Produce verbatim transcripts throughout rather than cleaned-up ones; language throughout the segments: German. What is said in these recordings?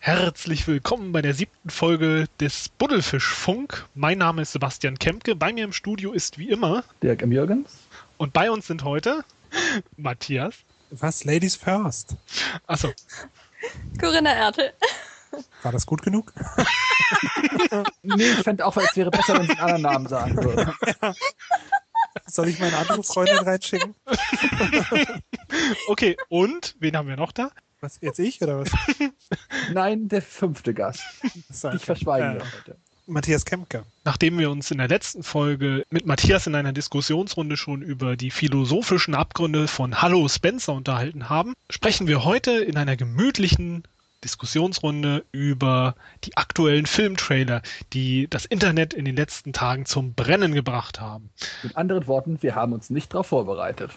Herzlich willkommen bei der siebten Folge des Buddelfischfunk. Mein Name ist Sebastian Kempke. Bei mir im Studio ist wie immer Dirk M. Jürgens. Und bei uns sind heute Matthias. Was? Ladies first? Achso. Corinna Ertel. War das gut genug? Nee, ich fände auch, es wäre besser, wenn sie einen anderen Namen sagen würde. Ja. Soll ich meine andere Freundin reinschicken? Okay, und wen haben wir noch da? Was, jetzt ich oder was? Nein, der fünfte Gast. Okay. Ich verschweige äh, das heute. Matthias Kempke. Nachdem wir uns in der letzten Folge mit Matthias in einer Diskussionsrunde schon über die philosophischen Abgründe von Hallo Spencer unterhalten haben, sprechen wir heute in einer gemütlichen Diskussionsrunde über die aktuellen Filmtrailer, die das Internet in den letzten Tagen zum Brennen gebracht haben. Mit anderen Worten, wir haben uns nicht darauf vorbereitet.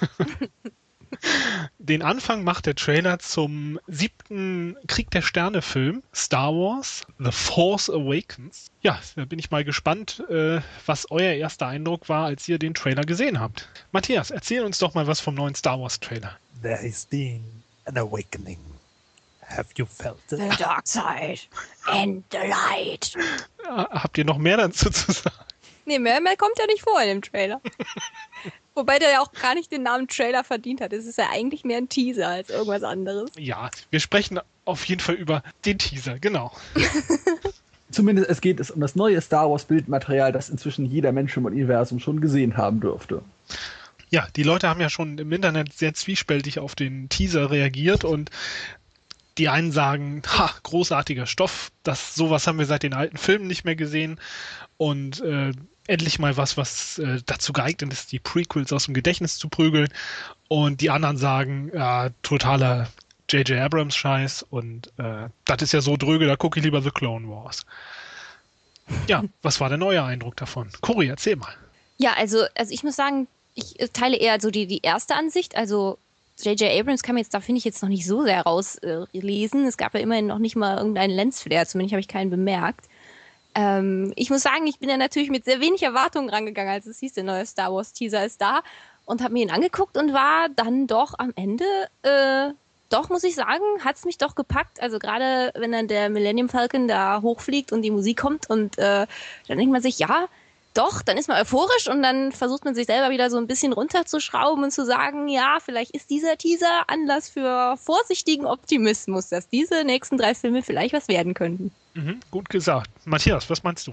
Den Anfang macht der Trailer zum siebten Krieg der Sterne-Film Star Wars The Force Awakens. Ja, da bin ich mal gespannt, äh, was euer erster Eindruck war, als ihr den Trailer gesehen habt. Matthias, erzähl uns doch mal was vom neuen Star Wars Trailer. There has been an awakening. Have you felt it? The dark side and the light. Äh, habt ihr noch mehr dazu zu sagen? Nee, mehr, mehr kommt ja nicht vor in dem Trailer. Wobei der ja auch gar nicht den Namen Trailer verdient hat. Es ist ja eigentlich mehr ein Teaser als irgendwas anderes. Ja, wir sprechen auf jeden Fall über den Teaser, genau. Zumindest es geht es um das neue Star Wars Bildmaterial, das inzwischen jeder Mensch im Universum schon gesehen haben dürfte. Ja, die Leute haben ja schon im Internet sehr zwiespältig auf den Teaser reagiert und die einen sagen, ha, großartiger Stoff, das, sowas haben wir seit den alten Filmen nicht mehr gesehen und äh, endlich mal was, was äh, dazu geeignet ist, die Prequels aus dem Gedächtnis zu prügeln. Und die anderen sagen, ja, totaler J J Abrams Scheiß und äh, das ist ja so dröge, da gucke ich lieber The Clone Wars. Ja, was war der neue Eindruck davon? Cory, erzähl mal. Ja, also, also ich muss sagen, ich teile eher so die, die erste Ansicht. Also J J Abrams kann mir jetzt, da finde ich jetzt noch nicht so sehr rauslesen. Äh, es gab ja immerhin noch nicht mal irgendeinen Lensflare, zumindest habe ich keinen bemerkt. Ähm, ich muss sagen, ich bin ja natürlich mit sehr wenig Erwartungen rangegangen, als es hieß, der neue Star Wars Teaser ist da und habe mir ihn angeguckt und war dann doch am Ende, äh, doch muss ich sagen, hat es mich doch gepackt. Also gerade wenn dann der Millennium Falcon da hochfliegt und die Musik kommt und äh, dann denkt man sich, ja, doch, dann ist man euphorisch und dann versucht man sich selber wieder so ein bisschen runterzuschrauben und zu sagen, ja, vielleicht ist dieser Teaser Anlass für vorsichtigen Optimismus, dass diese nächsten drei Filme vielleicht was werden könnten. Mhm, gut gesagt. Matthias, was meinst du?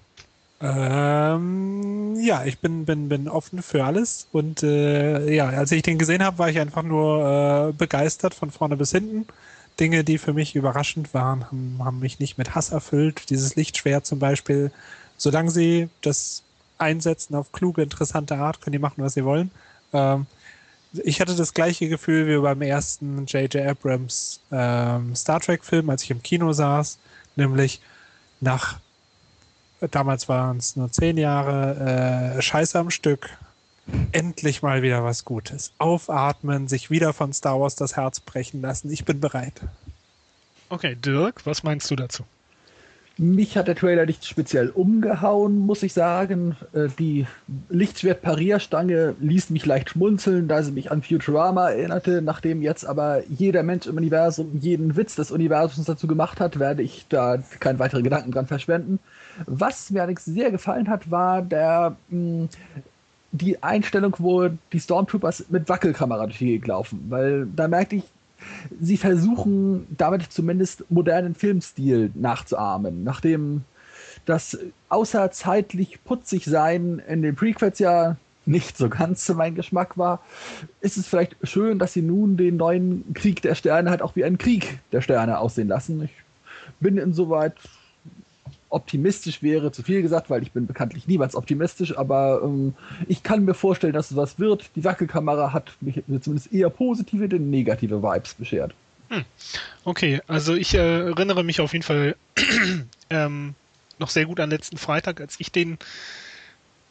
Ähm, ja, ich bin, bin, bin offen für alles und äh, ja, als ich den gesehen habe, war ich einfach nur äh, begeistert von vorne bis hinten. Dinge, die für mich überraschend waren, haben, haben mich nicht mit Hass erfüllt. Dieses Lichtschwert zum Beispiel, solange sie das einsetzen auf kluge, interessante Art, können die machen, was sie wollen. Ähm, ich hatte das gleiche Gefühl wie beim ersten J J Abrams ähm, Star Trek-Film, als ich im Kino saß, nämlich nach, damals waren es nur zehn Jahre, äh, Scheiße am Stück, endlich mal wieder was Gutes. Aufatmen, sich wieder von Star Wars das Herz brechen lassen. Ich bin bereit. Okay, Dirk, was meinst du dazu? Mich hat der Trailer nicht speziell umgehauen, muss ich sagen. Die Lichtschwert-Parierstange ließ mich leicht schmunzeln, da sie mich an Futurama erinnerte. Nachdem jetzt aber jeder Mensch im Universum jeden Witz des Universums dazu gemacht hat, werde ich da keine weiteren Gedanken dran verschwenden. Was mir allerdings sehr gefallen hat, war der, mh, die Einstellung, wo die Stormtroopers mit Wackelkamera durch die Gegend laufen. Weil da merkte ich, sie versuchen damit zumindest modernen Filmstil nachzuahmen. Nachdem das außerzeitlich putzig sein in den Prequels ja nicht so ganz zu meinem Geschmack war, ist es vielleicht schön, dass sie nun den neuen Krieg der Sterne halt auch wie einen Krieg der Sterne aussehen lassen. Ich bin insoweit optimistisch, wäre zu viel gesagt, weil ich bin bekanntlich niemals optimistisch, aber ähm, ich kann mir vorstellen, dass es was wird. Die Wackelkamera hat mich zumindest eher positive, denn negative Vibes beschert. Hm. Okay, also ich äh, erinnere mich auf jeden Fall ähm, noch sehr gut an letzten Freitag, als ich den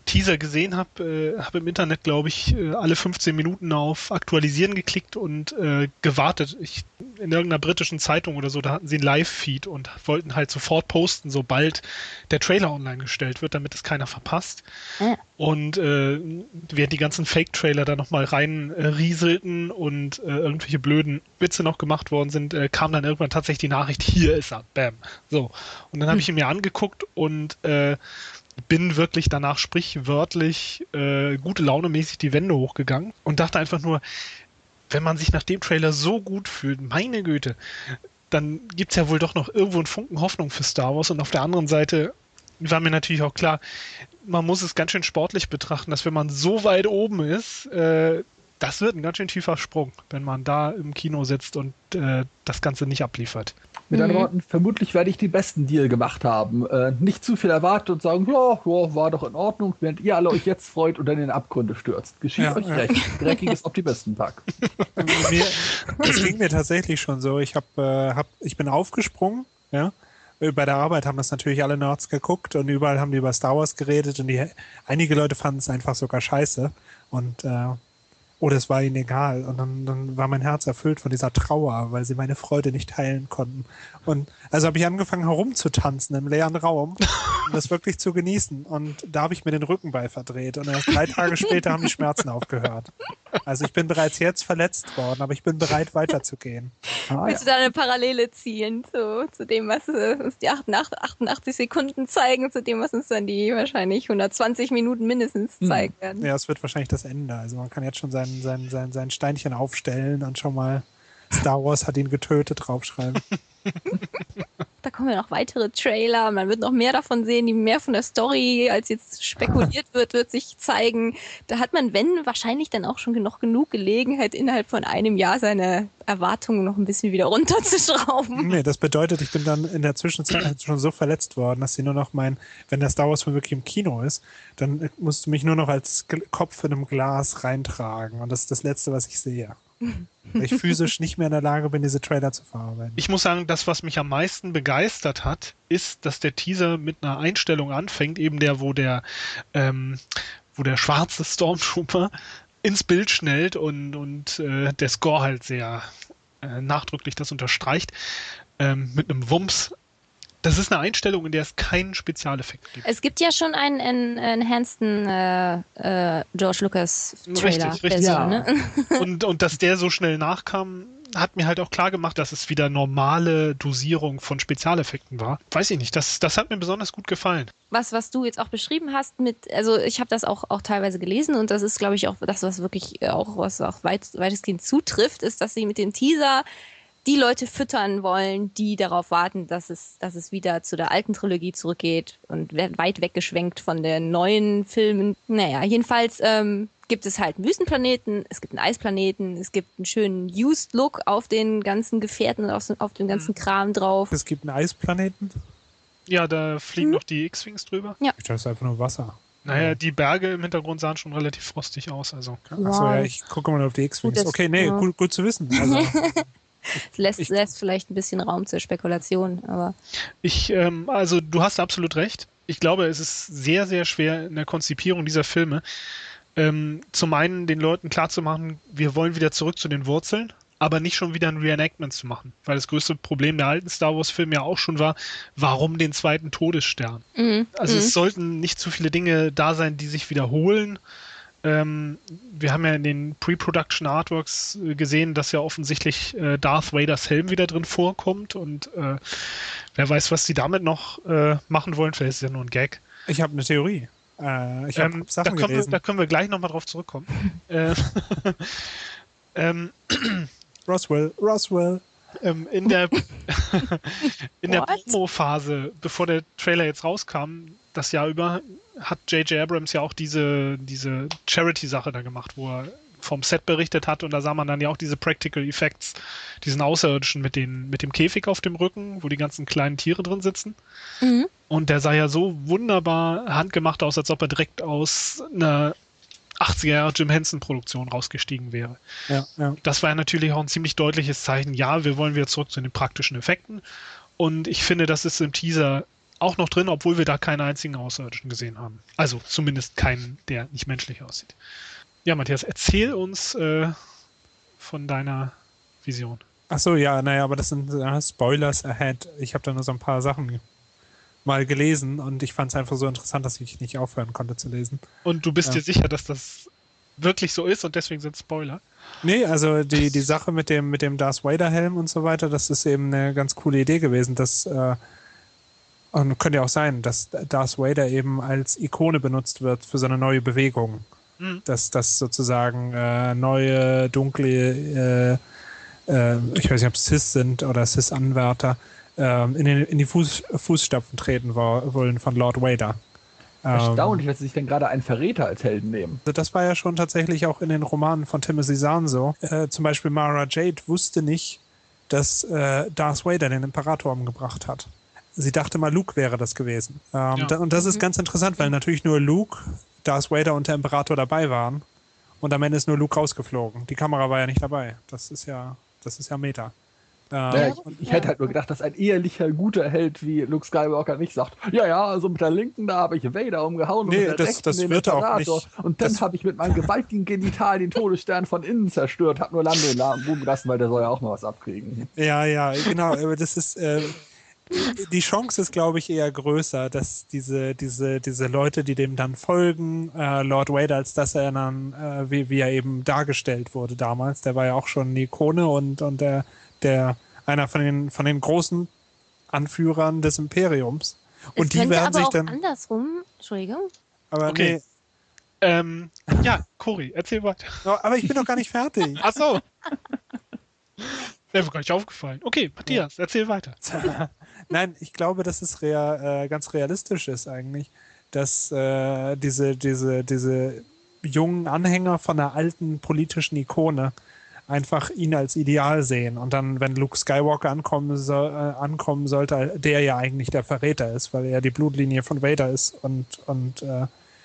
Teaser gesehen habe, äh, habe im Internet, glaube ich, äh, alle fünfzehn Minuten auf Aktualisieren geklickt und äh, gewartet. Ich, in irgendeiner britischen Zeitung oder so, da hatten sie einen Live-Feed und wollten halt sofort posten, sobald der Trailer online gestellt wird, damit es keiner verpasst. Ja. Und äh, während die ganzen Fake-Trailer da nochmal rein äh, rieselten und äh, irgendwelche blöden Witze noch gemacht worden sind, äh, kam dann irgendwann tatsächlich die Nachricht, hier ist er, bam. So. Und dann habe ich ihn mir angeguckt und äh, bin wirklich danach sprichwörtlich äh, gute Laune mäßig die Wände hochgegangen und dachte einfach nur, wenn man sich nach dem Trailer so gut fühlt, meine Güte, dann gibt es ja wohl doch noch irgendwo einen Funken Hoffnung für Star Wars. Und auf der anderen Seite war mir natürlich auch klar, man muss es ganz schön sportlich betrachten, dass wenn man so weit oben ist, äh, das wird ein ganz schön tiefer Sprung, wenn man da im Kino sitzt und äh, das Ganze nicht abliefert. Mit Mhm. anderen Worten, vermutlich werde ich den besten Deal gemacht haben. Äh, nicht zu viel erwarten und sagen, ja, ja, war doch in Ordnung, während ihr alle euch jetzt freut und dann in den Abgründe stürzt. Geschieht Ja, euch ja. recht. Dreckiges Optimistentag. mir, das ging mir tatsächlich schon so. Ich, hab, äh, hab, ich bin aufgesprungen, ja. Bei der Arbeit haben das natürlich alle Nerds geguckt und überall haben die über Star Wars geredet und die, einige Leute fanden es einfach sogar scheiße. Und äh, oder es war ihnen egal. Und dann, dann war mein Herz erfüllt von dieser Trauer, weil sie meine Freude nicht teilen konnten. Und also habe ich angefangen herumzutanzen im leeren Raum, um das wirklich zu genießen. Und da habe ich mir den Rückenball verdreht. Und erst drei Tage später haben die Schmerzen aufgehört. Also ich bin bereits jetzt verletzt worden, aber ich bin bereit, weiterzugehen. Ah, ja. Willst du da eine Parallele ziehen zu, zu dem, was äh, uns die achtundachtzig Sekunden zeigen, zu dem, was uns dann die wahrscheinlich hundertzwanzig Minuten mindestens Hm. zeigen werden? Ja, es wird wahrscheinlich das Ende. Also man kann jetzt schon sein, sein, sein, sein Steinchen aufstellen und schon mal Star Wars hat ihn getötet draufschreiben. Da kommen ja noch weitere Trailer, man wird noch mehr davon sehen, die mehr von der Story, als jetzt spekuliert wird, wird sich zeigen. Da hat man, wenn, wahrscheinlich dann auch schon noch genug Gelegenheit, innerhalb von einem Jahr seine Erwartungen noch ein bisschen wieder runterzuschrauben. Nee, das bedeutet, ich bin dann in der Zwischenzeit schon so verletzt worden, dass sie nur noch mein, wenn der Star Wars-Film wirklich im Kino ist, dann musst du mich nur noch als G- Kopf in einem Glas reintragen. Und das ist das Letzte, was ich sehe. Weil ich physisch nicht mehr in der Lage bin, diese Trailer zu verarbeiten. Ich muss sagen, das, was mich am meisten begeistert hat, ist, dass der Teaser mit einer Einstellung anfängt, eben der, wo der, ähm, wo der schwarze Stormtrooper ins Bild schnellt und, und äh, der Score halt sehr äh, nachdrücklich das unterstreicht, ähm, mit einem Wumms. Das ist eine Einstellung, in der es keinen Spezialeffekt gibt. Es gibt ja schon einen, einen enhanced äh, äh, George Lucas Trailer. Richtig, richtig. Ja. Ne? Und, und dass der so schnell nachkam, hat mir halt auch klar gemacht, dass es wieder normale Dosierung von Spezialeffekten war. Weiß ich nicht, das, das hat mir besonders gut gefallen. Was, was du jetzt auch beschrieben hast mit, also ich habe das auch, auch teilweise gelesen und das ist, glaube ich, auch das, was wirklich auch, was auch weit, weitestgehend zutrifft, ist, dass sie mit dem Teaser die Leute füttern wollen, die darauf warten, dass es, dass es wieder zu der alten Trilogie zurückgeht und wird weit weggeschwenkt von den neuen Filmen. Naja, jedenfalls ähm, gibt es halt einen Wüstenplaneten, es gibt einen Eisplaneten, es gibt einen schönen Used-Look auf den ganzen Gefährten und auf, auf dem ganzen Kram drauf. Es gibt einen Eisplaneten. Ja, da fliegen Mhm. noch die X-Wings drüber. Ich dachte, es ist einfach nur Wasser. Naja, die Berge im Hintergrund sahen schon relativ frostig aus. Also. Achso, Ja. ja, ich gucke mal auf die X-Wings. Gut, das- Okay, nee, ja. gut, gut zu wissen. Also, Es lässt, Ich- lässt vielleicht ein bisschen Raum zur Spekulation, aber Ich, ähm, also du hast absolut recht. Ich glaube, es ist sehr, sehr schwer in der Konzipierung dieser Filme, ähm, zum einen den Leuten klarzumachen, wir wollen wieder zurück zu den Wurzeln, aber nicht schon wieder ein Reenactment zu machen. Weil das größte Problem der alten Star Wars-Filme ja auch schon war, warum den zweiten Todesstern? mhm. Also mhm. es sollten nicht zu viele Dinge da sein, die sich wiederholen. Ähm, wir haben ja in den Pre-Production Artworks äh, gesehen, dass ja offensichtlich äh, Darth Vaders Helm wieder drin vorkommt und äh, wer weiß, was die damit noch äh, machen wollen. Vielleicht ist es ja nur ein Gag. ich habe eine Theorie. Äh, ich habe Ähm, da, Sachen können wir, gelesen. da können wir gleich nochmal drauf zurückkommen. äh, ähm, Roswell, Roswell. ähm, in der, in der What? Promo-Phase, bevor der Trailer jetzt rauskam, das Jahr über, hat J J Abrams ja auch diese, diese Charity-Sache da gemacht, wo er vom Set berichtet hat und da sah man dann ja auch diese Practical Effects, diesen Außerirdischen mit, den, mit dem Käfig auf dem Rücken, wo die ganzen kleinen Tiere drin sitzen. Mhm. Und der sah ja so wunderbar handgemacht aus, als ob er direkt aus einer achtziger Jahre Jim Henson Produktion rausgestiegen wäre. Ja, ja. Das war natürlich auch ein ziemlich deutliches Zeichen, ja, wir wollen wieder zurück zu den praktischen Effekten. Und ich finde, das ist im Teaser auch noch drin, obwohl wir da keinen einzigen Außerirdischen gesehen haben. Also zumindest keinen, der nicht menschlich aussieht. Ja, Matthias, erzähl uns äh, von deiner Vision. Ach so, ja, naja, aber das sind äh, Spoilers ahead. Ich habe da nur so ein paar Sachen mal gelesen und ich fand es einfach so interessant, dass ich nicht aufhören konnte zu lesen. Und du bist ja. dir sicher, dass das wirklich so ist und deswegen sind Spoiler? Nee, also die, die Sache mit dem, mit dem Darth Vader-Helm und so weiter, das ist eben eine ganz coole Idee gewesen. Das äh, und könnte ja auch sein, dass Darth Vader eben als Ikone benutzt wird für so eine neue Bewegung. Mhm. Dass das sozusagen äh, neue, dunkle, äh, äh, ich weiß nicht, ob es Sith sind oder Sith-Anwärter, äh, in, den, in die Fuß, Fußstapfen treten wo, wollen von Lord Vader. Erstaunlich, dass sie sich denn gerade einen Verräter als Helden nehmen. Also das war ja schon tatsächlich auch in den Romanen von Timothy Zahn so. Äh, zum Beispiel Mara Jade wusste nicht, dass äh, Darth Vader den Imperator umgebracht hat. Sie dachte mal, Luke wäre das gewesen. Ähm, ja. da, und das ist ganz interessant, weil natürlich nur Luke, Darth Vader und der Imperator dabei waren. Und am Ende ist nur Luke rausgeflogen. Die Kamera war ja nicht dabei. Das ist ja, das ist ja Meta. Ja, ich, ich hätte halt nur gedacht, dass ein ehrlicher, guter Held wie Luke Skywalker nicht sagt, ja, ja, also mit der linken, da habe ich Vader umgehauen nee, und mit der das, rechten das den wird auch nicht. Und dann habe ich mit meinem gewaltigen Genital den Todesstern von innen zerstört, habe nur Lando in Boom gelassen, weil der soll ja auch mal was abkriegen. Ja, ja, genau, aber das ist, äh, die Chance ist, glaube ich, eher größer, dass diese, diese, diese Leute, die dem dann folgen, äh, Lord Vader, als dass er dann, äh, wie, wie er eben dargestellt wurde damals, der war ja auch schon eine Ikone und, und der, der einer von den, von den großen Anführern des Imperiums. Und es die könnte werden aber sich auch dann. Andersrum, Entschuldigung. Aber okay. Nee. Ähm, ja, Cory, erzähl weiter. Aber ich bin noch gar nicht fertig. Ach so. Mir ist gar nicht aufgefallen. Okay, Matthias, ja. erzähl weiter. Nein, ich glaube, dass es rea- äh, ganz realistisch ist eigentlich, dass äh, diese, diese, diese jungen Anhänger von einer alten politischen Ikone einfach ihn als Ideal sehen. Und dann, wenn Luke Skywalker ankommen, soll, äh, ankommen sollte, der ja eigentlich der Verräter ist, weil er die Blutlinie von Vader ist und, und, äh,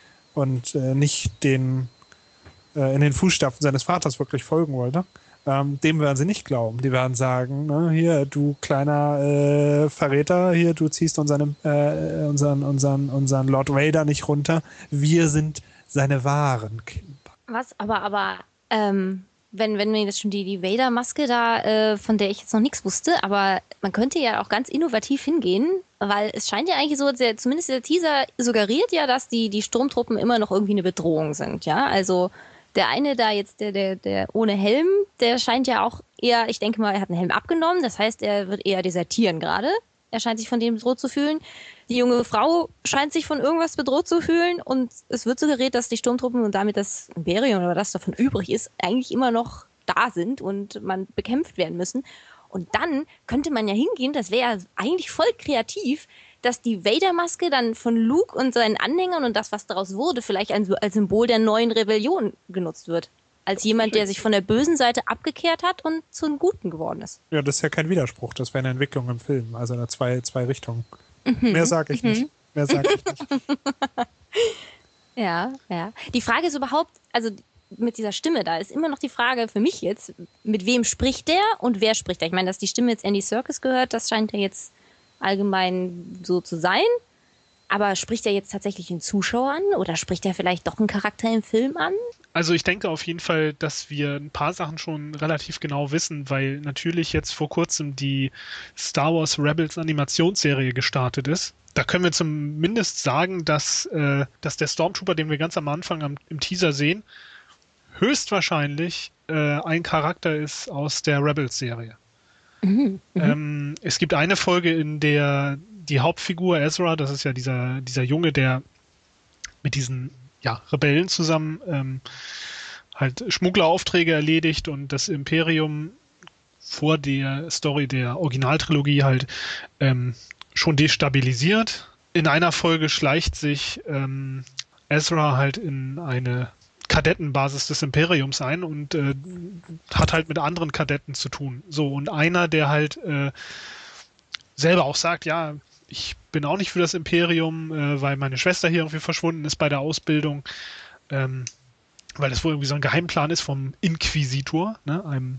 und äh, nicht den, äh, in den Fußstapfen seines Vaters wirklich folgen wollte, ähm, dem werden sie nicht glauben. Die werden sagen, ne, hier, du kleiner äh, Verräter, hier, du ziehst unseren, äh, unseren, unseren, unseren Lord Vader nicht runter. Wir sind seine wahren Kinder. Was? Aber, aber, ähm, wenn, wenn wir jetzt schon die, die Vader-Maske da, äh, von der ich jetzt noch nichts wusste, aber man könnte ja auch ganz innovativ hingehen, weil es scheint ja eigentlich so, der, zumindest der Teaser suggeriert ja, dass die, die Sturmtruppen immer noch irgendwie eine Bedrohung sind, ja, also der eine da jetzt, der, der, der ohne Helm, der scheint ja auch eher, ich denke mal, er hat einen Helm abgenommen, das heißt, er wird eher desertieren gerade. Er scheint sich von dem bedroht zu fühlen. Die junge Frau scheint sich von irgendwas bedroht zu fühlen und es wird suggeriert, dass die Sturmtruppen und damit das Imperium oder was davon übrig ist, eigentlich immer noch da sind und man bekämpft werden müssen. Und dann könnte man ja hingehen, das wäre ja eigentlich voll kreativ, dass die Vader-Maske dann von Luke und seinen Anhängern und das, was daraus wurde, vielleicht als Symbol der neuen Rebellion genutzt wird. Als jemand, der sich von der bösen Seite abgekehrt hat und zum Guten geworden ist. Ja, das ist ja kein Widerspruch. Das wäre eine Entwicklung im Film. Also da zwei, zwei Richtungen. Mhm. Mehr sage ich mhm. nicht. Mehr sage ich nicht. Ja, ja. Die Frage ist überhaupt, also mit dieser Stimme da, ist immer noch die Frage für mich jetzt, mit wem spricht der und wer spricht der? Ich meine, dass die Stimme jetzt Andy Serkis gehört, das scheint ja jetzt allgemein so zu sein. Aber spricht er jetzt tatsächlich den Zuschauer an oder spricht er vielleicht doch einen Charakter im Film an? Also ich denke auf jeden Fall, dass wir ein paar Sachen schon relativ genau wissen, weil natürlich jetzt vor kurzem die Star Wars Rebels Animationsserie gestartet ist. Da können wir zumindest sagen, dass, äh, dass der Stormtrooper, den wir ganz am Anfang am, im Teaser sehen, höchstwahrscheinlich äh, ein Charakter ist aus der Rebels-Serie. Mhm, ähm, es gibt eine Folge, in der die Hauptfigur Ezra, das ist ja dieser, dieser Junge, der mit diesen ja, Rebellen zusammen ähm, halt Schmuggleraufträge erledigt und das Imperium vor der Story der Originaltrilogie halt ähm, schon destabilisiert. In einer Folge schleicht sich ähm, Ezra halt in eine Kadettenbasis des Imperiums ein und äh, hat halt mit anderen Kadetten zu tun. So, und einer, der halt äh, selber auch sagt, ja, ich bin auch nicht für das Imperium, äh, weil meine Schwester hier irgendwie verschwunden ist bei der Ausbildung, ähm, weil das wohl irgendwie so ein Geheimplan ist vom Inquisitor, ne, einem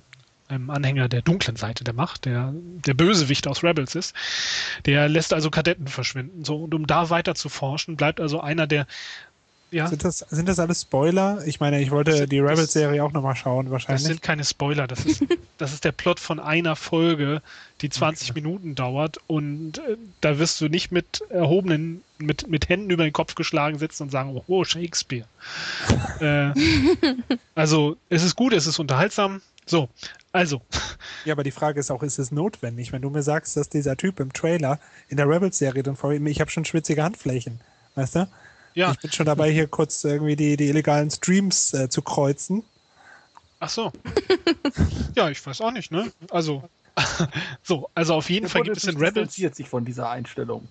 einem Anhänger der dunklen Seite der Macht, der der Bösewicht aus Rebels ist. Der lässt also Kadetten verschwinden. So, und um da weiter zu forschen, bleibt also einer der ja, Sind das, sind das alles Spoiler? Ich meine, ich wollte Das- die Rebels-Serie auch nochmal schauen, das wahrscheinlich. sind keine Spoiler, das ist, das ist der Plot von einer Folge, die zwanzig Minuten dauert und äh, da wirst du nicht mit erhobenen, mit, mit Händen über den Kopf geschlagen sitzen und sagen, oh, Shakespeare. äh, also, es ist gut, es ist unterhaltsam. So, also, Ja, aber die Frage ist auch, ist es notwendig? Wenn du mir sagst, dass dieser Typ im Trailer in der Rebels-Serie dann vor ihm, ich habe schon schwitzige Handflächen, weißt du? ja, Ich bin schon dabei, hier kurz irgendwie die, die illegalen Streams äh, zu kreuzen. ach so. Ja, ich weiß auch nicht, ne? Also, so, also auf jeden Der Fall Bunde gibt es in distanziert Rebels, sich von dieser Einstellung.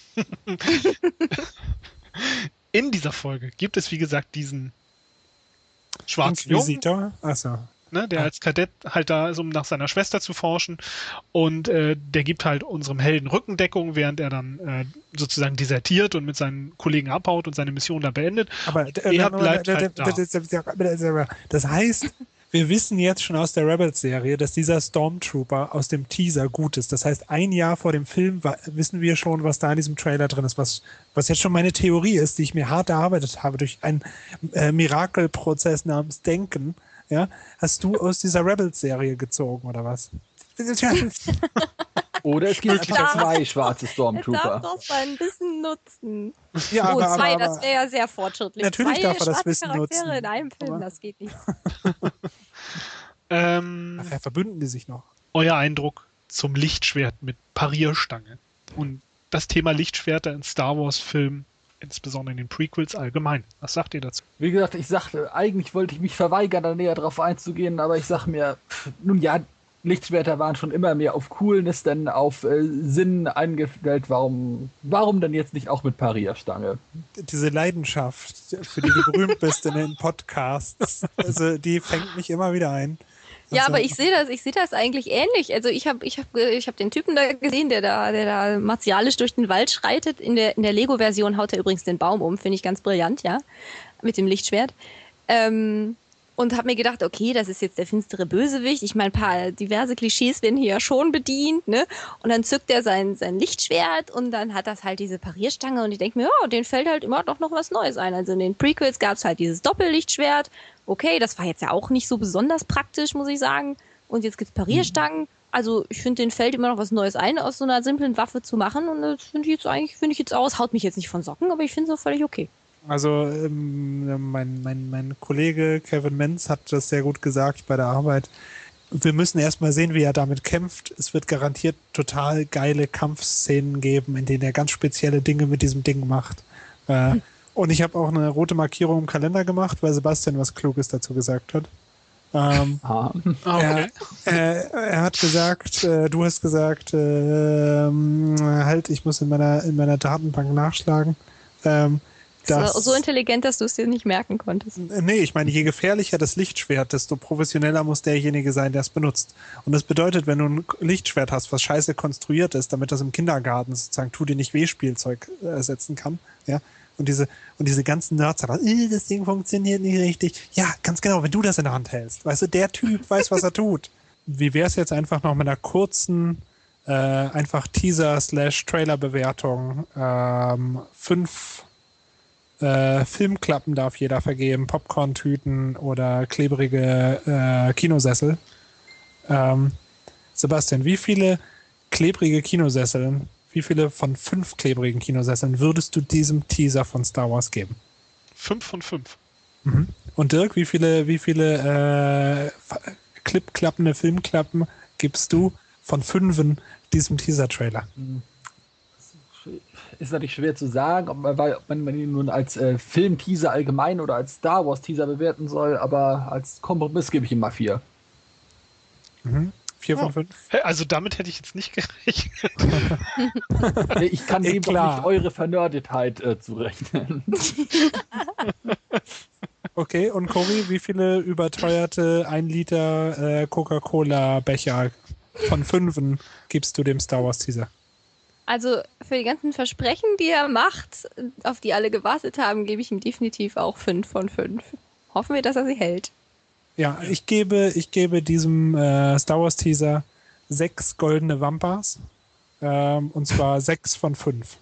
in dieser Folge gibt es, wie gesagt, diesen schwarzen Jungen, Inquisitor? Achso. ne, der Ah. als Kadett halt da ist, um nach seiner Schwester zu forschen. Und äh, der gibt halt unserem Helden Rückendeckung, während er dann äh, sozusagen desertiert und mit seinen Kollegen abhaut und seine Mission da beendet. Aber Er bleibt halt da. das heißt, wir wissen jetzt schon aus der Rebels-Serie, dass dieser Stormtrooper aus dem Teaser gut ist. Das heißt, ein Jahr vor dem Film wa- wissen wir schon, was da in diesem Trailer drin ist, was, was jetzt schon meine Theorie ist, die ich mir hart erarbeitet habe durch einen äh, Mirakelprozess namens Denken. Ja, hast du aus dieser Rebels-Serie gezogen oder was? Oder es gibt Möglich. einfach zwei schwarze Er darf Stormtrooper. doch sein Wissen nutzen. Ja, oh, aber, zwei, aber, das wäre ja sehr fortschrittlich. Natürlich zwei darf er das schwarze Wissen Charaktere nutzen, in einem Film, aber- das geht nicht. Ähm, Ach ja, verbünden die sich noch. euer Eindruck zum Lichtschwert mit Parierstange und das Thema Lichtschwerter in Star Wars Filmen, insbesondere in den Prequels allgemein. Was sagt ihr dazu? Wie gesagt, ich sagte, eigentlich wollte ich mich verweigern, da näher drauf einzugehen, aber ich sag mir, pff, nun ja, Lichtschwerter waren schon immer mehr auf Coolness, denn auf äh, Sinn eingestellt. Warum, warum denn jetzt nicht auch mit Parierstange? Diese Leidenschaft, für die du berühmt bist in den Podcasts, also die fängt mich immer wieder ein. Ja, Also, aber ich sehe das, ich sehe das eigentlich ähnlich. Also ich habe ich hab, ich hab den Typen da gesehen, der da, der da martialisch durch den Wald schreitet. In der, in der Lego-Version haut er übrigens den Baum um, finde ich ganz brillant, ja, mit dem Lichtschwert. Ähm, und habe mir gedacht, okay, das ist jetzt der finstere Bösewicht. Ich meine, ein paar diverse Klischees werden hier ja schon bedient, ne? Und dann zückt er sein, sein Lichtschwert und dann hat das halt diese Parierstange und ich denke mir, ja, denen fällt halt immer doch noch was Neues ein. Also in den Prequels gab es halt dieses Doppellichtschwert. Okay, das war jetzt ja auch nicht so besonders praktisch, muss ich sagen. Und jetzt gibt's Parierstangen. Also ich finde, denen fällt immer noch was Neues ein, aus so einer simplen Waffe zu machen. Und das finde ich jetzt eigentlich, finde ich jetzt aus, haut mich jetzt nicht von Socken, aber ich finde es auch völlig okay. Also ähm, mein, mein, mein Kollege Kevin Menz hat das sehr gut gesagt bei der Arbeit. Wir müssen erstmal sehen, wie er damit kämpft. Es wird garantiert total geile Kampfszenen geben, in denen er ganz spezielle Dinge mit diesem Ding macht. Äh, Hm. Und ich habe auch eine rote Markierung im Kalender gemacht, weil Sebastian was Kluges dazu gesagt hat. Ähm, Ah. Ah, okay. er, äh, er hat gesagt, äh, du hast gesagt, äh, ähm, halt, ich muss in meiner, in meiner Datenbank nachschlagen. Ähm, dass, So, so intelligent, dass du es dir nicht merken konntest. Nee, ich meine, je gefährlicher das Lichtschwert, desto professioneller muss derjenige sein, der es benutzt. Und das bedeutet, wenn du ein Lichtschwert hast, was scheiße konstruiert ist, damit das im Kindergarten sozusagen tu dir nicht weh Spielzeug ersetzen kann, ja, und diese, und diese ganzen Nerds sagen, äh, das Ding funktioniert nicht richtig. Ja, ganz genau, wenn du das in der Hand hältst. Weißt du, der Typ weiß, was er tut. Wie wäre es jetzt einfach noch mit einer kurzen, äh, einfach Teaser-slash-Trailer-Bewertung? Ähm, fünf äh, Filmklappen darf jeder vergeben, Popcorn-Tüten oder klebrige äh, Kinosessel. Ähm, Sebastian, wie viele klebrige Kinosessel, wie viele von fünf klebrigen Kinosesseln würdest du diesem Teaser von Star Wars geben? Fünf von fünf. Mhm. Und Dirk, wie viele, wie viele äh, Clip-klappende Filmklappen gibst du von fünfen diesem Teaser-Trailer? Ist natürlich schwer zu sagen, ob man, ob man ihn nun als äh, Film-Teaser allgemein oder als Star Wars-Teaser bewerten soll, aber als Kompromiss gebe ich ihm mal vier. Mhm. Vier von Oh. fünf? Hä, also damit hätte ich jetzt nicht gerechnet. Ich kann Eh, dem doch klar. nicht eure Vernördetheit äh, zurechnen. Okay, und Cory, wie viele überteuerte ein Liter äh, Coca-Cola-Becher von fünfen gibst du dem Star Wars Teaser? Also für die ganzen Versprechen, die er macht, auf die alle gewartet haben, gebe ich ihm definitiv auch fünf von fünf. Hoffen wir, dass er sie hält. Ja, ich gebe, ich gebe diesem äh, Star Wars Teaser sechs goldene Wampas. Ähm, und zwar sechs von fünf.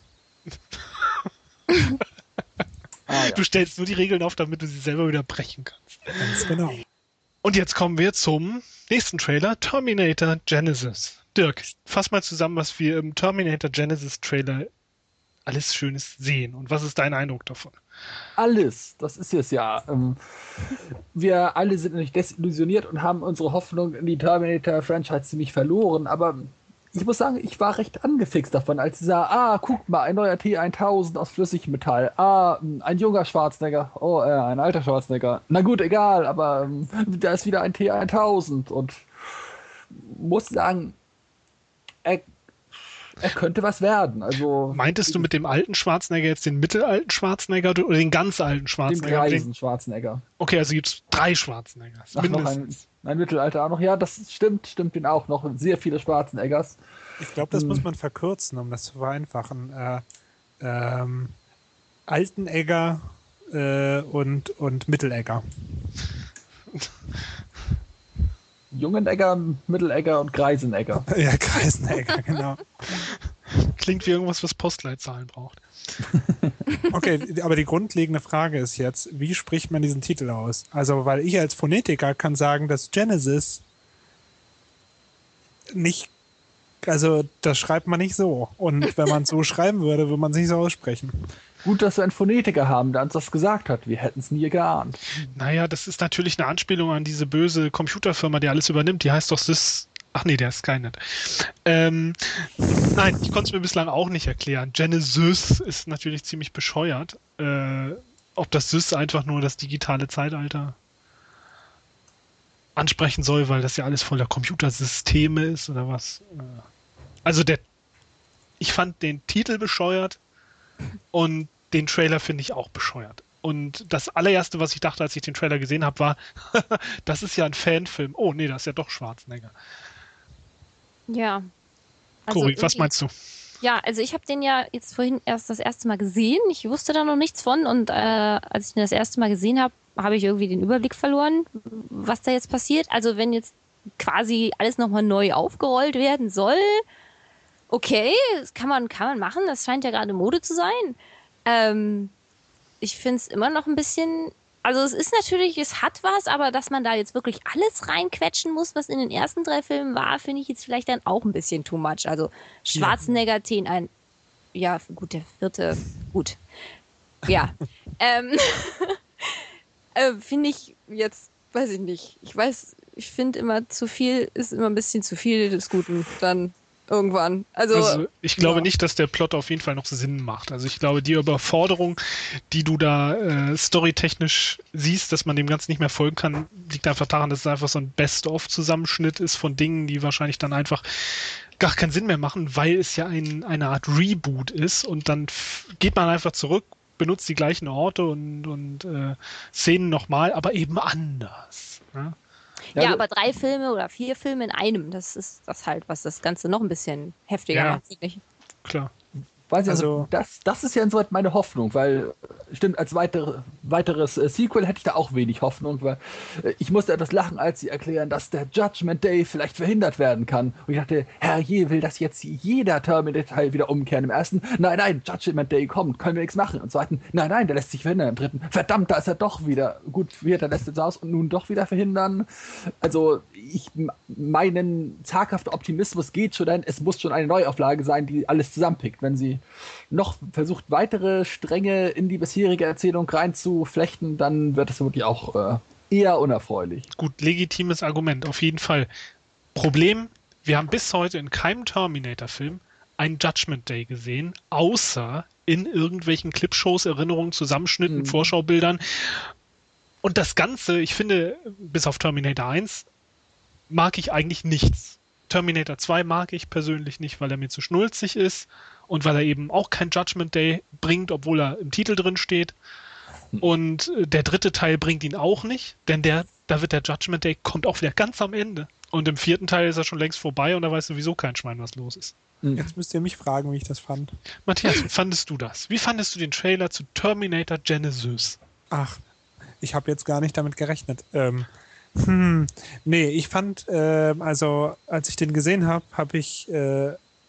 Ah, ja. Du stellst nur die Regeln auf, damit du sie selber wieder brechen kannst. Ganz genau. Und jetzt kommen wir zum nächsten Trailer, Terminator Genesis. Dirk, fass mal zusammen, was wir im Terminator Genesis Trailer alles Schönes sehen. Und was ist dein Eindruck davon? Alles, das ist es ja. Ähm, wir alle sind natürlich desillusioniert und haben unsere Hoffnung in die Terminator-Franchise ziemlich verloren, aber ich muss sagen, ich war recht angefixt davon, als sie sah, ah, guck mal, ein neuer T tausend aus Flüssigmetall, ah, ein junger Schwarzenegger, oh, äh, ein alter Schwarzenegger, na gut, egal, aber ähm, da ist wieder ein T tausend und muss sagen, er, er könnte was werden. Also Meintest du mit dem alten Schwarzenegger jetzt den mittelalten Schwarzenegger oder den ganz alten dem Schwarzenegger? greisen Den, Schwarzenegger. okay, also gibt es drei Schwarzeneggers, Ach, noch ein, mindestens. ein Mittelalter auch noch. Ja, das stimmt, stimmt den auch noch. Sehr viele Schwarzeneggers. Ich glaube, das Hm. muss man verkürzen, um das zu vereinfachen. Äh, ähm, Altenegger äh, und, und Mittelegger. Jungenegger, Mittelegger und Greisenegger. Ja, Kreisenegger, genau. Klingt wie irgendwas, was Postleitzahlen braucht. Okay, aber die grundlegende Frage ist jetzt, wie spricht man diesen Titel aus? Also, weil ich als Phonetiker kann sagen, dass Genesis nicht, also das schreibt man nicht so. Und wenn man es so schreiben würde, würde man es nicht so aussprechen. Gut, dass wir einen Phonetiker haben, der uns das gesagt hat. Wir hätten es nie geahnt. Naja, das ist natürlich eine Anspielung an diese böse Computerfirma, die alles übernimmt. Die heißt doch Sys. Ach nee, der ist Skynet. Ähm, nein, ich konnte es mir bislang auch nicht erklären. Genesis ist natürlich ziemlich bescheuert. Äh, ob das Sys einfach nur das digitale Zeitalter ansprechen soll, weil das ja alles voller Computersysteme ist oder was. Also der, ich fand den Titel bescheuert und den Trailer finde ich auch bescheuert. Und das allererste, was ich dachte, als ich den Trailer gesehen habe, war, das ist ja ein Fanfilm. Oh nee, das ist ja doch Schwarzenegger. Ja. Also Cory, was irgendwie- meinst du? Ja, also ich habe den ja jetzt vorhin erst das erste Mal gesehen. Ich wusste da noch nichts von und äh, als ich ihn das erste Mal gesehen habe, habe ich irgendwie den Überblick verloren, was da jetzt passiert. Also wenn jetzt quasi alles nochmal neu aufgerollt werden soll, okay, das kann man, kann man machen. Das scheint ja gerade Mode zu sein. Ähm, ich finde es immer noch ein bisschen... Also es ist natürlich, es hat was, aber dass man da jetzt wirklich alles reinquetschen muss, was in den ersten drei Filmen war, finde ich jetzt vielleicht dann auch ein bisschen too much. Also Schwarzenegger, T ein, ja gut, der vierte, gut. Ja, ähm, äh, finde ich jetzt, weiß ich nicht. Ich weiß, ich finde immer zu viel ist immer ein bisschen zu viel des Guten dann irgendwann. Also, Also ich glaube ja. nicht, dass der Plot auf jeden Fall noch Sinn macht. Also ich glaube, die Überforderung, die du da äh, storytechnisch siehst, dass man dem Ganzen nicht mehr folgen kann, liegt einfach daran, dass es einfach so ein Best-of-Zusammenschnitt ist von Dingen, die wahrscheinlich dann einfach gar keinen Sinn mehr machen, weil es ja ein, eine Art Reboot ist und dann f- geht man einfach zurück, benutzt die gleichen Orte und, und äh, Szenen nochmal, aber eben anders. Ne? Ja, Ja, aber drei Filme oder vier Filme in einem, das ist das halt, was das Ganze noch ein bisschen heftiger Ja. macht, finde ich. Klar. Weiß ich, also, Also- das, das ist ja insoweit meine Hoffnung, weil, stimmt, als weitere, weiteres äh, Sequel hätte ich da auch wenig Hoffnung, weil äh, ich musste etwas lachen, als sie erklären, dass der Judgment Day vielleicht verhindert werden kann. Und ich dachte, herrje, will das jetzt jeder Terminator-Teil wieder umkehren? Im ersten, nein, nein, Judgment Day kommt, können wir nichts machen. Im zweiten, nein, nein, der lässt sich verhindern. Im dritten, verdammt, da ist er doch wieder. Gut, wird er lässt es aus und nun doch wieder verhindern. Also, ich, meinen zaghafter Optimismus geht schon, denn es muss schon eine Neuauflage sein, die alles zusammenpickt. Wenn sie noch versucht, weitere Stränge in die bisherige Erzählung reinzuflechten, dann wird es wirklich auch äh, eher unerfreulich. Gut, legitimes Argument, auf jeden Fall. Problem, wir haben bis heute in keinem Terminator-Film einen Judgment Day gesehen, außer in irgendwelchen Clipshows, Erinnerungen, Zusammenschnitten, Mhm. Vorschaubildern. Und das Ganze, ich finde, bis auf Terminator eins, mag ich eigentlich nichts. Terminator zwei mag ich persönlich nicht, weil er mir zu schnulzig ist und weil er eben auch kein Judgment Day bringt, obwohl er im Titel drin steht. Und äh, der dritte Teil bringt ihn auch nicht, denn der, da wird der Judgment Day kommt auch wieder ganz am Ende. Und im vierten Teil ist er schon längst vorbei und da weiß sowieso kein Schwein, was los ist. Jetzt müsst ihr mich fragen, wie ich das fand. Matthias, wie fandest du das? Wie fandest du den Trailer zu Terminator Genesis? Ach, ich habe jetzt gar nicht damit gerechnet. Ähm, Hm, nee, ich fand, äh, also als ich den gesehen habe, habe ich, äh,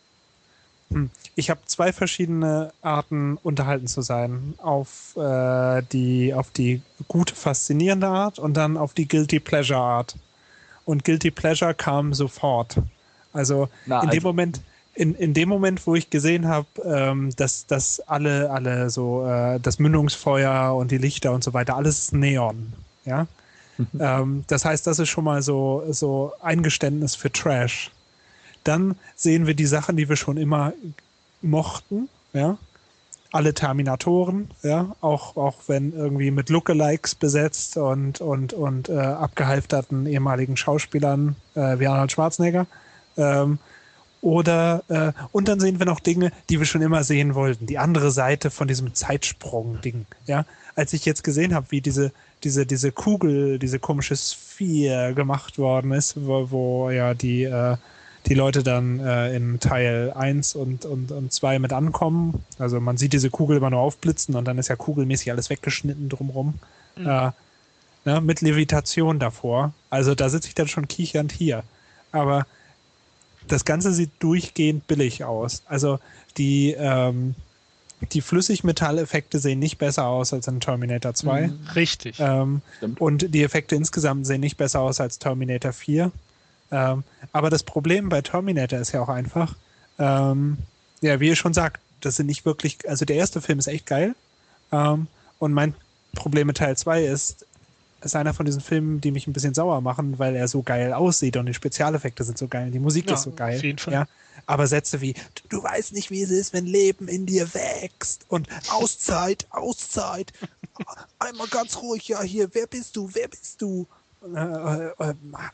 hm, ich habe zwei verschiedene Arten, unterhalten zu sein. Auf, äh, die, auf die gute, faszinierende Art und dann auf die Guilty Pleasure Art. Und Guilty Pleasure kam sofort. Also Na, in dem also- Moment, in, in dem Moment, wo ich gesehen habe, ähm, dass, dass alle, alle so, äh, das Mündungsfeuer und die Lichter und so weiter, alles ist Neon, ja. ähm, das heißt, das ist schon mal so, so Eingeständnis für Trash. Dann sehen wir die Sachen, die wir schon immer mochten, ja. Alle Terminatoren, ja, auch, auch wenn irgendwie mit Lookalikes besetzt und, und, und äh, abgehalfterten ehemaligen Schauspielern äh, wie Arnold Schwarzenegger. Ähm, oder äh, und dann sehen wir noch Dinge, die wir schon immer sehen wollten. Die andere Seite von diesem Zeitsprung-Ding. Ja, als ich jetzt gesehen habe, wie diese diese diese Kugel, diese komische Sphäre gemacht worden ist, wo, wo ja die äh, die Leute dann äh, in Teil eins und, und, und zwei mit ankommen. Also man sieht diese Kugel immer nur aufblitzen und dann ist ja kugelmäßig alles weggeschnitten drumrum. Mhm. Äh, ne, mit Levitation davor. Also da sitze ich dann schon kichernd hier. Aber das Ganze sieht durchgehend billig aus. Also die, ähm, die Flüssigmetalleffekte sehen nicht besser aus als in Terminator zwei. Mhm. Richtig. Ähm, und die Effekte insgesamt sehen nicht besser aus als Terminator vier. Ähm, aber das Problem bei Terminator ist ja auch einfach, ähm, ja, wie ihr schon sagt, das sind nicht wirklich, also der erste Film ist echt geil. Ähm, und mein Problem mit Teil zwei ist, ist einer von diesen Filmen, die mich ein bisschen sauer machen, weil er so geil aussieht und die Spezialeffekte sind so geil und die Musik Ja, ist so geil. auf jeden Fall. Ja? Aber Sätze wie, du weißt nicht, wie es ist, wenn Leben in dir wächst und Auszeit, Auszeit, einmal ganz ruhig, ja hier, wer bist du, wer bist du? Äh, äh, äh,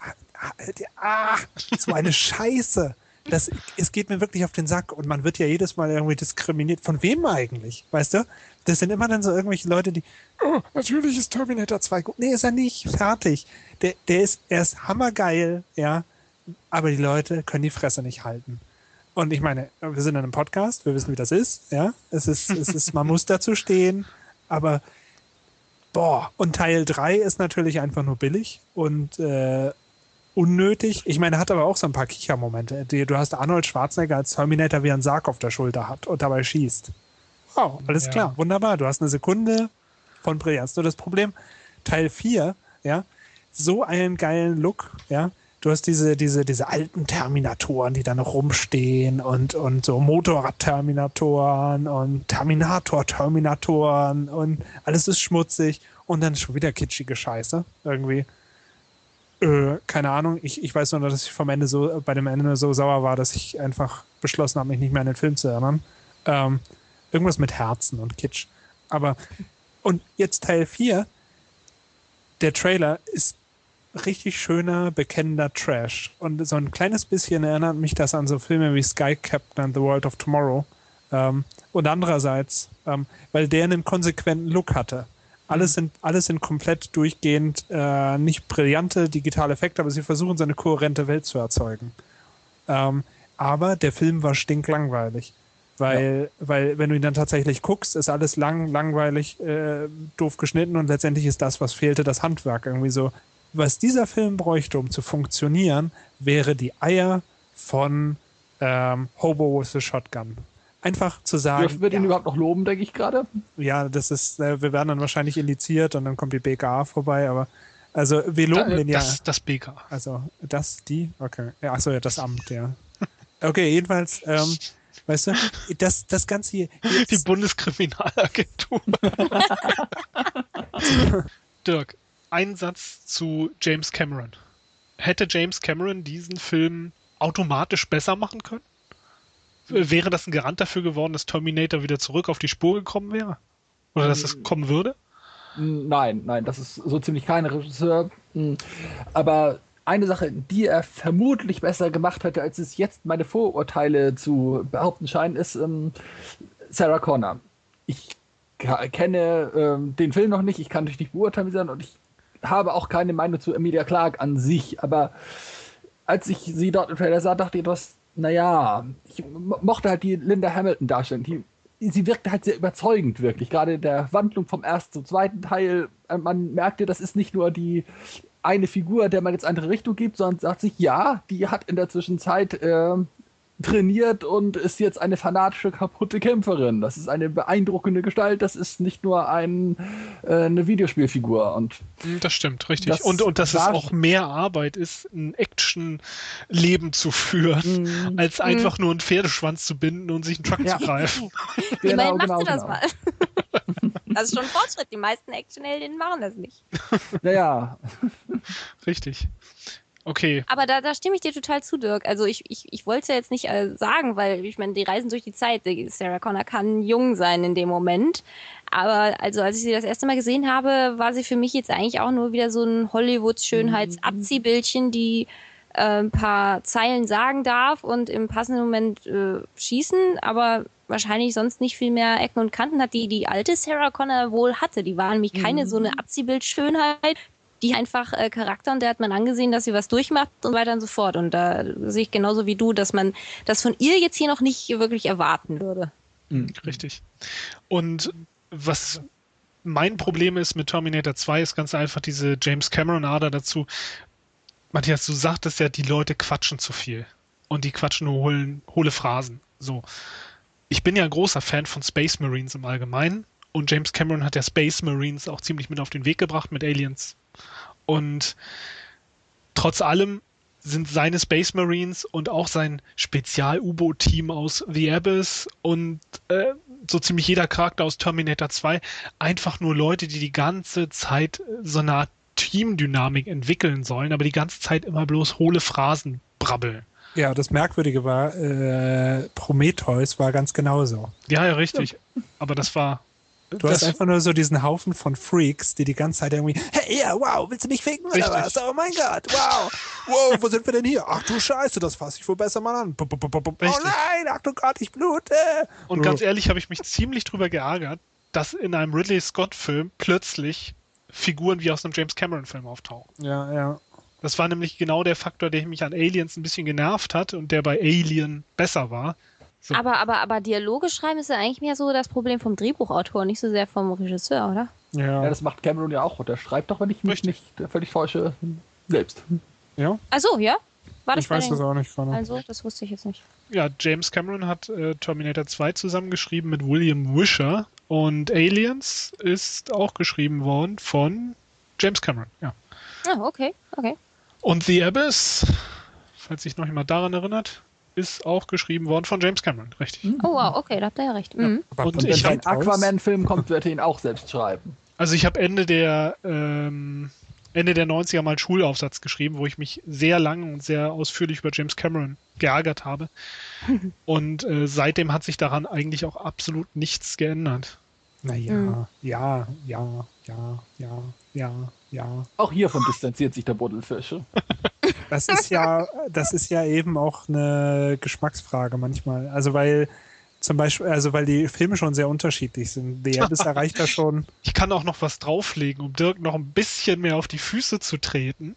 ah, so eine Scheiße. Das, es geht mir wirklich auf den Sack und man wird ja jedes Mal irgendwie diskriminiert. Von wem eigentlich? Weißt du? Das sind immer dann so irgendwelche Leute, die, oh, natürlich ist Terminator zwei gut. Nee, ist er nicht. Fertig. Der, der ist, er ist hammergeil, ja, aber die Leute können die Fresse nicht halten. Und ich meine, wir sind in einem Podcast, wir wissen, wie das ist, ja. Es ist, es ist, man muss dazu stehen, aber boah, und Teil drei ist natürlich einfach nur billig und äh, unnötig. Ich meine, hat aber auch so ein paar Kichermomente. Du hast Arnold Schwarzenegger als Terminator, wie er einen Sarg auf der Schulter hat und dabei schießt. Wow, alles Ja. klar, wunderbar. Du hast eine Sekunde von Brillanz. Nur das Problem, Teil vier, ja, so einen geilen Look, ja. Du hast diese, diese, diese alten Terminatoren, die da noch rumstehen und, und so Motorrad-Terminatoren und Terminator-Terminatoren und alles ist schmutzig und dann schon wieder kitschige Scheiße irgendwie. Äh, keine Ahnung, ich, ich weiß nur, dass ich vom Ende so, bei dem Ende so sauer war, dass ich einfach beschlossen habe, mich nicht mehr an den Film zu erinnern. Ähm, irgendwas mit Herzen und Kitsch. Aber, und jetzt Teil vier, der Trailer ist richtig schöner, bekennender Trash. Und so ein kleines bisschen erinnert mich das an so Filme wie Sky Captain and the World of Tomorrow. Ähm, und andererseits, ähm, weil der einen konsequenten Look hatte. Alles sind, alles sind komplett durchgehend äh, nicht brillante digitale Effekte, aber sie versuchen, so eine kohärente Welt zu erzeugen. Ähm, aber der Film war stinklangweilig. Weil, ja. weil, wenn du ihn dann tatsächlich guckst, ist alles lang, langweilig, äh, doof geschnitten und letztendlich ist das, was fehlte, das Handwerk. Irgendwie so. Was dieser Film bräuchte, um zu funktionieren, wäre die Eier von ähm, Hobo with a Shotgun. Einfach zu sagen. Dürfen wir den ja, überhaupt noch loben, denke ich gerade? Ja, das ist, äh, wir werden dann wahrscheinlich indiziert und dann kommt die B K A vorbei, aber also wir loben da, den ja. Das, das B K A. Also das, die, okay. Ja, achso, ja, das Amt, ja. Okay, jedenfalls, ähm, weißt du, das, das Ganze hier. Die Bundeskriminalagentur. Dirk, ein Satz zu James Cameron. Hätte James Cameron diesen Film automatisch besser machen können? Wäre das ein Garant dafür geworden, dass Terminator wieder zurück auf die Spur gekommen wäre? Oder dass es kommen würde? Nein, nein, das ist so ziemlich kein Regisseur. Aber eine Sache, die er vermutlich besser gemacht hätte, als es jetzt meine Vorurteile zu behaupten scheinen, ist ähm, Sarah Connor. Ich kenne ähm, den Film noch nicht, ich kann dich nicht beurteilen, wie sie sind, und ich habe auch keine Meinung zu Emilia Clarke an sich. Aber als ich sie dort im Trailer sah, dachte ich etwas, naja, ich mochte halt die Linda Hamilton darstellen. Die, sie wirkte halt sehr überzeugend, wirklich. Gerade in der Wandlung vom ersten zum zweiten Teil. Man merkte, das ist nicht nur die eine Figur, der man jetzt eine andere Richtung gibt, sondern sagt sich, ja, die hat in der Zwischenzeit äh, trainiert und ist jetzt eine fanatische, kaputte Kämpferin. Das ist eine beeindruckende Gestalt, das ist nicht nur ein, äh, eine Videospielfigur. Und das stimmt, richtig. Das und, und dass es war- auch mehr Arbeit ist, ein Action-Leben zu führen, Mhm. als einfach nur einen Pferdeschwanz zu binden und sich einen Truck Ja. zu greifen. Immerhin genau, machst genau, du das genau. mal. Das ist schon ein Fortschritt. Die meisten Actionheldinnen machen das nicht. Naja, Richtig. Okay. Aber da, da stimme ich dir total zu, Dirk. Also ich, ich, ich wollte es ja jetzt nicht äh, sagen, weil ich meine, die reisen durch die Zeit. Die Sarah Connor kann jung sein in dem Moment. Aber also als ich sie das erste Mal gesehen habe, war sie für mich jetzt eigentlich auch nur wieder so ein Hollywood-Schönheits-Abziehbildchen, die äh, ein paar Zeilen sagen darf und im passenden Moment äh, schießen, aber wahrscheinlich sonst nicht viel mehr Ecken und Kanten hat, die die alte Sarah Connor wohl hatte. Die war nämlich keine so eine Abziehbildschönheit, die einfach äh, Charakter, und der hat man angesehen, dass sie was durchmacht und weiter und so fort. Und da sehe ich genauso wie du, dass man das von ihr jetzt hier noch nicht wirklich erwarten würde. Richtig. Und was mein Problem ist mit Terminator zwei, ist ganz einfach diese James Cameron-Ader dazu. Matthias, du sagtest ja, die Leute quatschen zu viel. Und die quatschen nur hohlen, hohle Phrasen. So. Ich bin ja ein großer Fan von Space Marines im Allgemeinen. Und James Cameron hat ja Space Marines auch ziemlich mit auf den Weg gebracht mit Aliens. Und trotz allem sind seine Space Marines und auch sein Spezial-U-Boot-Team aus The Abyss und äh, so ziemlich jeder Charakter aus Terminator zwei einfach nur Leute, die die ganze Zeit so eine Art Teamdynamik entwickeln sollen, aber die ganze Zeit immer bloß hohle Phrasen brabbeln. Ja, das Merkwürdige war, äh, Prometheus war ganz genauso. Ja, ja, richtig. Aber das war... Du das, hast einfach nur so diesen Haufen von Freaks, die die ganze Zeit irgendwie, hey, ja, wow, willst du mich ficken oder Richtig. was? Oh mein Gott, wow. Wow, wo sind wir denn hier? Ach du Scheiße, das fasse ich wohl besser mal an. Bup, bup, bup, bup. Oh Richtig. nein, ach du Gott, ich blute. Und ganz ehrlich habe ich mich ziemlich drüber geärgert, dass in einem Ridley Scott-Film plötzlich Figuren wie aus einem James Cameron-Film auftauchen. Ja, ja. Das war nämlich genau der Faktor, der mich an Aliens ein bisschen genervt hat und der bei Alien besser war. So. Aber, aber, aber Dialoge schreiben ist ja eigentlich mehr so das Problem vom Drehbuchautor, nicht so sehr vom Regisseur, oder? ja, Ja. das macht Cameron ja auch. Der schreibt doch, wenn ich mich Richtig. nicht völlig täusche, selbst. ja? Ach so, ja? War das Ich weiß bei das den... auch nicht gerade. Also, das wusste ich jetzt nicht. Ja, James Cameron hat äh, Terminator zwei zusammengeschrieben mit William Wisher und Aliens ist auch geschrieben worden von James Cameron, ja. Ah, okay, okay. Und The Abyss, falls sich noch jemand daran erinnert, ist auch geschrieben worden von James Cameron, richtig. Oh wow, okay, da habt ihr ja recht. Mhm. Aber Und Und wenn ich ein hab- Aquaman-Film kommt, wird er ihn auch selbst schreiben. Also ich habe Ende der ähm, Ende der neunziger mal einen Schulaufsatz geschrieben, wo ich mich sehr lang und sehr ausführlich über James Cameron geärgert habe. Und äh, seitdem hat sich daran eigentlich auch absolut nichts geändert. Naja, Mhm. ja, ja, ja, ja, ja, ja. Auch hiervon distanziert sich der Buddelfische. Das ist ja, das ist ja eben auch eine Geschmacksfrage manchmal. Also weil zum Beispiel, also weil die Filme schon sehr unterschiedlich sind. The Abyss erreicht da schon. Ich kann auch noch was drauflegen, um Dirk noch ein bisschen mehr auf die Füße zu treten.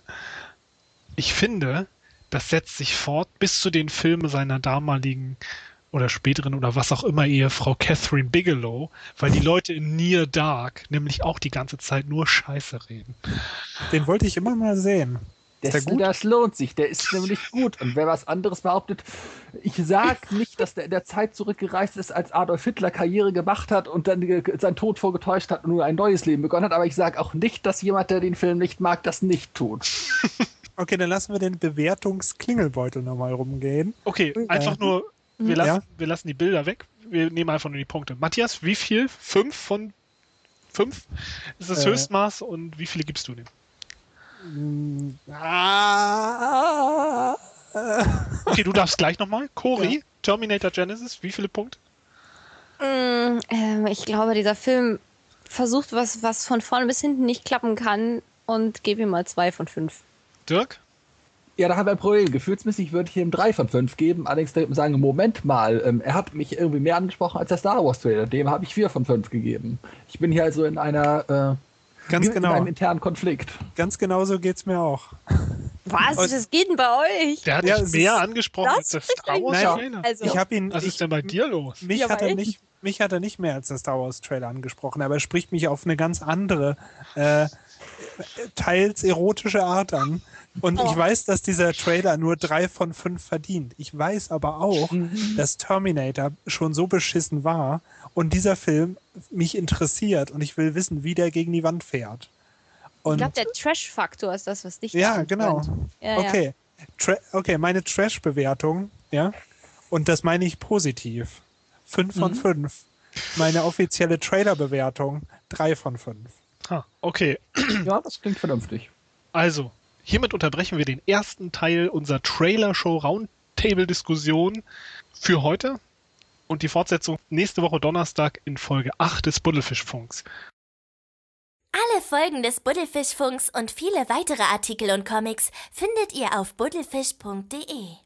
Ich finde, das setzt sich fort bis zu den Filmen seiner damaligen oder späteren oder was auch immer Ehefrau Catherine Bigelow, weil die Leute in Near Dark nämlich auch die ganze Zeit nur Scheiße reden. Den wollte ich immer mal sehen. Ist der Das, gut? das lohnt sich, der ist nämlich gut. Und wer was anderes behauptet, ich sag nicht, dass der in der Zeit zurückgereist ist, als Adolf Hitler Karriere gemacht hat und dann ge- seinen Tod vorgetäuscht hat und nur ein neues Leben begonnen hat, aber ich sage auch nicht, dass jemand, der den Film nicht mag, das nicht tut. Okay, dann lassen wir den Bewertungsklingelbeutel nochmal rumgehen. Okay, Ja. einfach nur, wir Ja. lassen, wir lassen die Bilder weg. Wir nehmen einfach nur die Punkte. Matthias, wie viel? Fünf von fünf ist das Äh. Höchstmaß und wie viele gibst du dem? Ah, äh, Okay, du darfst gleich nochmal. Cory, Terminator Genesis, wie viele Punkte? Mm, ähm, ich glaube, dieser Film versucht was, was von vorne bis hinten nicht klappen kann und gebe ihm mal zwei von fünf. Dirk? Ja, da haben wir ein Problem. Gefühlsmäßig würde ich ihm drei von fünf geben. Allerdings sagen, Moment mal, ähm, er hat mich irgendwie mehr angesprochen als der Star Wars Trailer. Dem habe ich vier von fünf gegeben. Ich bin hier also in einer äh, ganz in genau. einem internen Konflikt. Ganz genau so geht's mir auch. Was? Und- Das geht denn bei euch? Der hat Ja, dich es mehr ist- angesprochen Das als der spricht Star Wars Naja, Trailer. Also, Ich habe ihn. Was ich, ist denn bei dir los? Mich, Ja, hat aber er echt? nicht, mich hat er nicht mehr als der Star Wars Trailer angesprochen, aber er spricht mich auf eine ganz andere, äh, teils erotische Art an. Und Oh. ich weiß, dass dieser Trailer nur drei von fünf verdient. Ich weiß aber auch, Mhm. dass Terminator schon so beschissen war und dieser Film mich interessiert und ich will wissen, wie der gegen die Wand fährt. Und Ich glaube, der Trash-Faktor ist das, was dich ja, daran genau. spannt. Ja, Okay. Tra- okay, meine Trash-Bewertung, ja, und das meine ich positiv. Fünf von Mhm. fünf. Meine offizielle Trailer-Bewertung, drei von fünf. Ah, okay, Ja, das klingt vernünftig. also hiermit unterbrechen wir den ersten Teil unserer Trailer-Show-Roundtable-Diskussion für heute und die Fortsetzung nächste Woche Donnerstag in Folge acht des Buddelfischfunks. Alle Folgen des Buddelfischfunks und viele weitere Artikel und Comics findet ihr auf buddelfisch punkt de.